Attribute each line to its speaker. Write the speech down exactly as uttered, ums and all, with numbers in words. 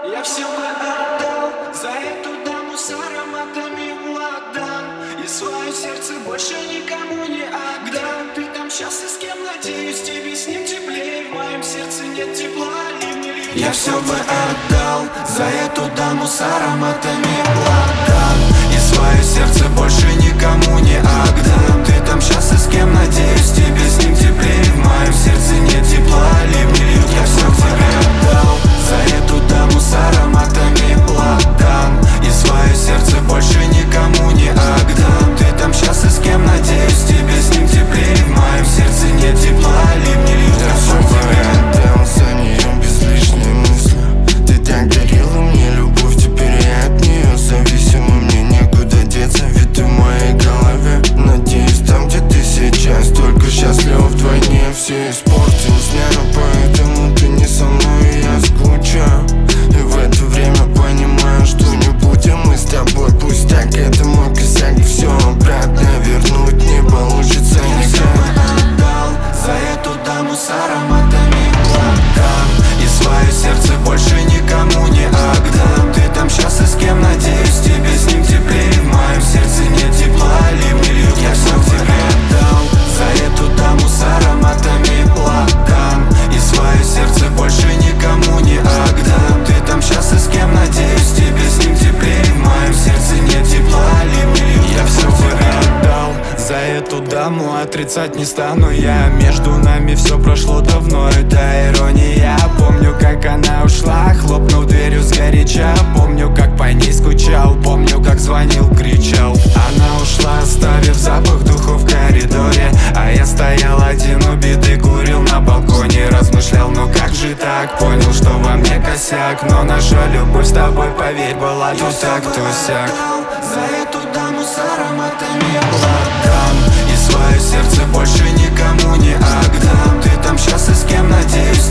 Speaker 1: Я все бы отдал за эту даму с ароматами ладан. И свое сердце больше никому не отдам. Ты там сейчас и с кем, надеюсь, тебе с ним теплее. В моем сердце нет тепла, ливни льют. Я все бы отдал за эту даму с ароматами ладан. И свое сердце больше никому не отдам. Ты там сейчас и с кем, надеюсь, тебе с ним теплее. В моем сердце нет тепла, ливни льют. Я все бы отдал за эту даму с ароматами ладан. И свое сердце больше никому не отдам. Ты там сейчас и с кем, надеюсь, тебе с ним теплее. В моем сердце нет тепла, ливни льют. Я все бы
Speaker 2: отдал за нее без лишней мысли. Ты так дарила мне любовь, теперь я от нее зависимый. Мне некуда деться, ведь ты в моей голове. Надеюсь, там, где ты сейчас, только счастлива вдвойне. Все испортилось, наверное, поэтому ты не со мной, и я скучаю. И в это время понимаю, что не будем мы с тобой. Пустяк, это мой косяк, и все обратно вернуть не получится никак.
Speaker 1: Я все бы отдал за эту даму с ароматами ладан. И свое сердце больше никому не отдам. Ты там сейчас и с кем, надеюсь, тебе с ним теплее. В моем сердце нет тепла, ливни льют. Я все бы отдал за эту даму с ароматами ладан. И свое сердце больше никому не отдам. Ты там сейчас и с кем, надеюсь, тебе с ним теплее. В моем сердце нет тепла, ливни льют. Я все бы отдал за эту даму, отрицать не стану я. Между нами все прошло давно, это ирония. Помню, как она ушла, хлопнув дверью сгоряча. Помню, как по ней скучал, помню, как звонил, кричал. Она ушла, оставив запах духов в коридоре. А я стоял один убитый, курил на балконе. Размышлял, ну как же так, понял, что во мне косяк. Но наша любовь с тобой, поверь, была то так, то сяк. За эту даму с ароматами ладан. И свое сердце больше никому не отдам. Ты там сейчас и с кем, надеюсь,